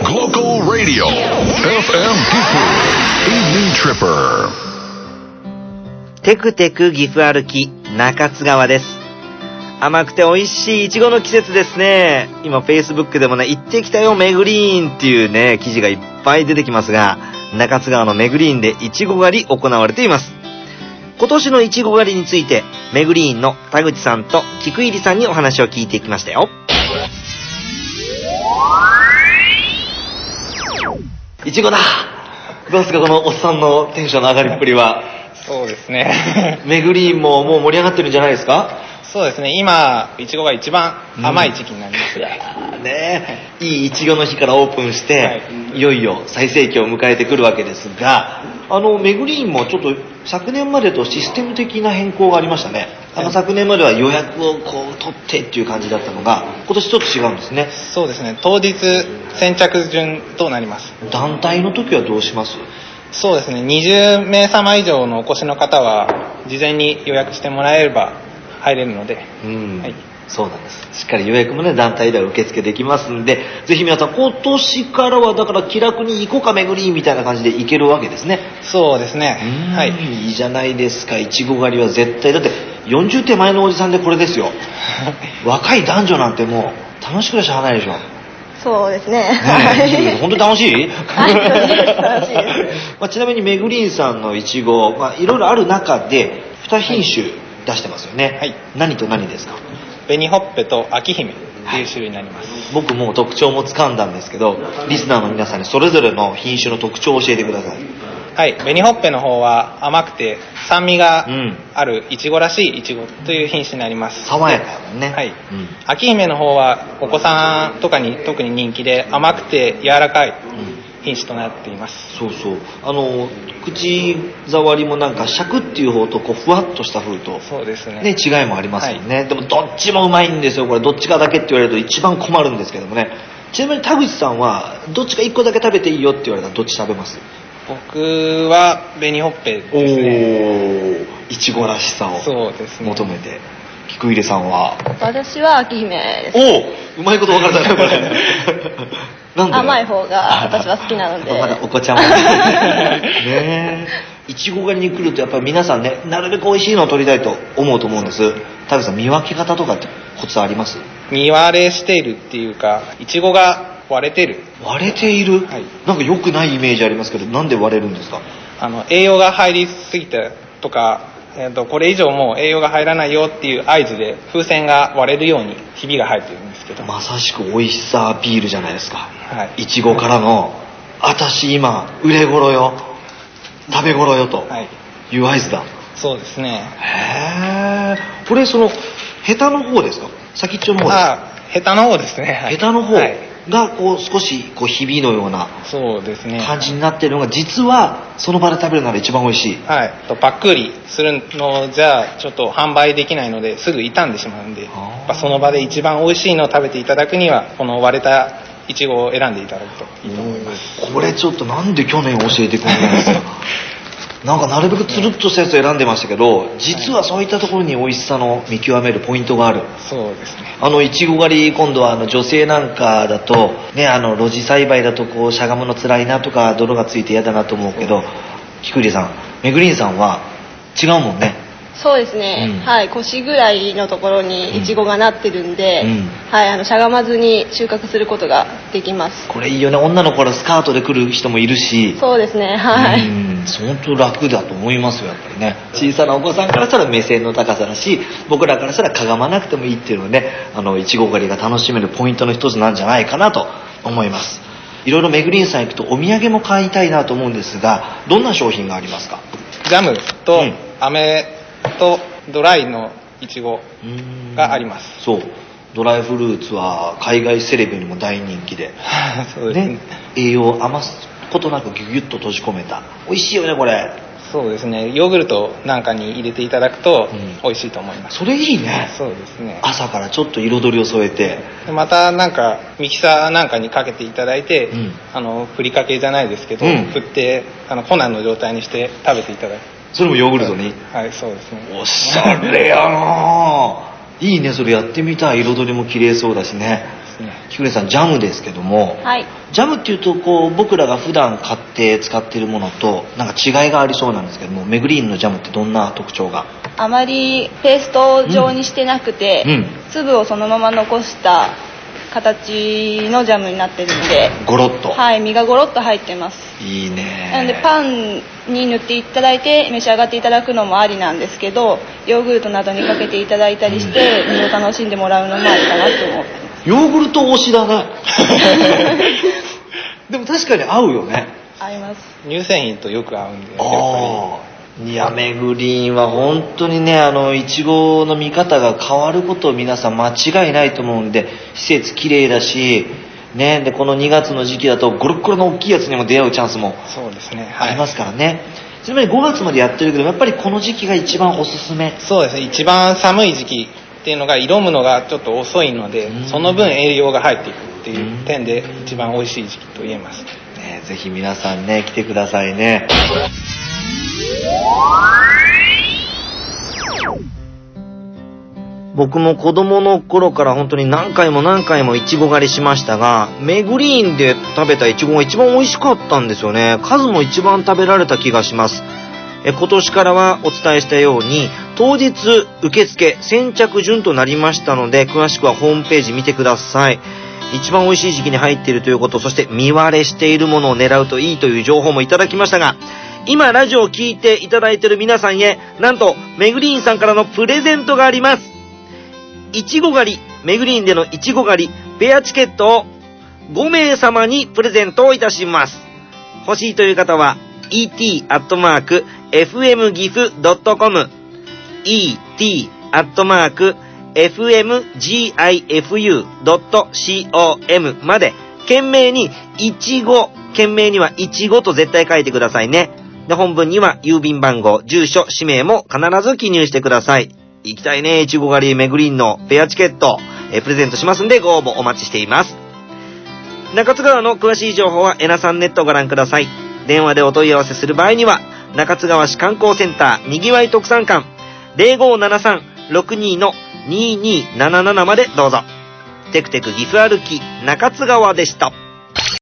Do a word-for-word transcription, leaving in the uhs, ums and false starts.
Global Radio エフエム Gifu Evening Tripper。 テクテク岐阜歩き中津川です。甘くて美味しいイチゴの季節ですね。今 Facebook でもね、行ってきたよメグリーンっていうね記事がいっぱい出てきますが、中津川のメグリーンでイチゴ狩り行われています。今年のイチゴ狩りについてメグリーンの田口さんと菊入さんにお話を聞いていきましたよ。イチゴだ。どうですかこのおっさんのテンションの上がりっぷりは。 そうですねメグリーンももう盛り上がってるんじゃないですか。 そうですね、今イチゴが一番甘い時期になりますが、 うん、ねえ、いいイチゴの日からオープンして、はい、いよいよ最盛期を迎えてくるわけですが、あのメグリーンもちょっと昨年までとシステム的な変更がありましたね。あの昨年までは予約をこう取ってっていう感じだったのが、今年ちょっと違うんですね。 そうですね、当日先着順となります。 団体の時はどうします？ そうですね、にじゅうめいさま以上のお越しの方は事前に予約してもらえれば入れるので、 うん、 はい、 そうなんです。しっかり予約もね団体では受付できますんで、ぜひ皆さん今年からはだから気楽に行こうかメグリーンみたいな感じで行けるわけですね。 そうですね、はい、 いいじゃないですか。いちご狩りは絶対だってよんじゅう手前のおじさんでこれですよ若い男女なんてもう楽しくてしゃあないでしょ。 そうですね。 ね、本当に楽しい？ はい、楽しいです。 まあ、ちなみにメグリーンさんのイチゴ、まあ、いろいろある中でに品種出してますよね。はい、何と何ですか？ 紅ほっぺと秋姫っていう種類になります。はい、 僕も特徴も掴んだんですけど、リスナーの皆さんにそれぞれの品種の特徴を教えてください。 はい、紅ほっぺの方は甘くて酸味があるイチゴらしいイチゴという品種になります。 爽やかやもんね。 はい、うん、秋姫の方はお子さんとかに特に人気で甘くて柔らかい品種となっています。 そうそう、あの口触りもなんかシャクっていう方とこうふわっとした風とそうですね、 ね、違いもありますよね。はい、でもどっちもうまいんですよ。これどっちかだけって言われると一番困るんですけどもね。ちなみに田口さんはどっちかいっこだけ食べていいよって言われたらどっち食べます？ 僕は紅ほっぺですね。 おー、いちごらしさを求めて。菊入さんは？ 私は秋姫です。 おー、うまいこと分かれたねこれなんで？ 甘い方が私は好きなので。 まだお子ちゃんもねえ、いちご狩りに来るとやっぱり皆さんね、なるべく美味しいのを取りたいと思うと思うんです。田口さん、見分け方とかってコツあります？ 見割れしているっていうか、いちごが割れてる。 割れている、はい、なんか良くないイメージありますけど、なんで割れるんですか？ あの栄養が入りすぎてとか、えー、とこれ以上もう栄養が入らないよっていう合図で風船が割れるようにひびが入ってるんですけど、 まさしく美味しさアピールじゃないですか。 はい、 いちごからの私今売れ頃よ、食べ頃よという合図だ。はい、 そうですね。 へー、これそのヘタの方ですか？先っちょの方ですか？ あ、ヘタの方ですね。はい、 ヘタの方がこう少しこうひびのような感じになっているのが、実はその場で食べるなら一番美味しい。 はい、とパックリするのじゃちょっと販売できないのですぐ傷んでしまうんで、やっぱその場で一番美味しいのを食べていただくにはこの割れたイチゴを選んでいただくといいと思います。 これちょっとなんで去年教えてくれないんですか？なんかなるべくつるっとしたやつを選んでましたけど、実はそういったところに美味しさの見極めるポイントがある。 そうですね。 あのいちご狩り、今度はあの女性なんかだとね、あの露地栽培だとこうしゃがむのつらいなとか泥がついて嫌だなと思うけど、菊入さん、メグリーンさんは違うもんね。 そうですね、うん、はい、腰ぐらいのところにイチゴがなってるんで、うん、はい、あのしゃがまずに収穫することができます。 これいいよね。女の子はスカートで来る人もいるし。 そうですね、はい、 うん、本当楽だと思いますよやっぱりね。小さなお子さんからしたら目線の高さだし、僕らからしたらかがまなくてもいいっていうのはね、あのいちご狩りが楽しめるポイントの一つなんじゃないかなと思います。いろいろメグリーンさん行くとお土産も買いたいなと思うんですが、どんな商品がありますか？ ジャムと飴とドライのイチゴがあります。 そう、ドライフルーツは海外セレブにも大人気でそうですね、 栄養を余すことなくギュギュッと閉じ込めた。美味しいよねこれ。 そうですね、ヨーグルトなんかに入れていただくと美味しいと思います。 それいいね。 そうですね、 朝からちょっと彩りを添えて、 またなんかミキサーなんかにかけていただいて、うん、あのふりかけじゃないですけど、うん、振ってあの粉の状態にして食べていただく。 それもヨーグルトに？ はい、そうですね。 おしゃれやな。いいね、それやってみたい。彩りも綺麗そうだしね。 ね。 キクレさん、ジャムですけども、 はい、 ジャムっていうとこう僕らが普段買って使っているものとなんか違いがありそうなんですけども、メグリーンのジャムってどんな特徴が？ あまりペースト状にしてなくて、うんうん、粒をそのまま残した形のジャムになってるので、 ゴロッと、 はい、身がゴロッと入ってます。 いいね。 なのでパンに塗っていただいて召し上がっていただくのもありなんですけど、ヨーグルトなどにかけていただいたりして身を楽しんでもらうのもありかなと思ってます。 ヨーグルト推しだね。でも確かに合うよね。 合います。 乳製品とよく合うんで、やっぱりいや、メグリーンは本当にね、あのいちごの見方が変わることを皆さん間違いないと思うんで、施設綺麗だしね、でこのにがつの時期だとゴロッゴロの大きいやつにも出会うチャンスもそうですね、 ありますからね。ちなみにごがつまでやってるけど、やっぱりこの時期が一番おすすめ？ そうですね、一番寒い時期っていうのが色むのがちょっと遅いので、その分栄養が入っていくっていう点で一番美味しい時期と言えます、 ね。ぜひ皆さんね、来てくださいね。僕も子供の頃から本当に何回も何回もイチゴ狩りしましたが、メグリーンで食べたイチゴが一番美味しかったんですよね。数も一番食べられた気がします。え今年からはお伝えしたように当日受付先着順となりましたので、詳しくはホームページ見てください。一番美味しい時期に入っているということ、そして見割れしているものを狙うといいという情報もいただきましたが、今ラジオを聞いていただいている皆さんへ、なんとメグリーンさんからのプレゼントがあります。いちご狩り、メグリーンでのいちご狩りペアチケットをごめい様にプレゼントをいたします。欲しいという方は イーティー アットマーク エフエムギフ ドットコム イーティー アットマーク エフエムギフ ドットコム まで懸命にいちご、懸命にはいちごと絶対書いてくださいね。で、本文には郵便番号、住所、氏名も必ず記入してください。行きたいね、いちご狩りメグリーンのペアチケット、えプレゼントしますんでご応募お待ちしています。中津川の詳しい情報はエナさんネットをご覧ください。電話でお問い合わせする場合には中津川市観光センターにぎわい特産館 ゼロごーななさん ろくにー にーにーななな までどうぞ。テクテク岐阜歩き中津川でした。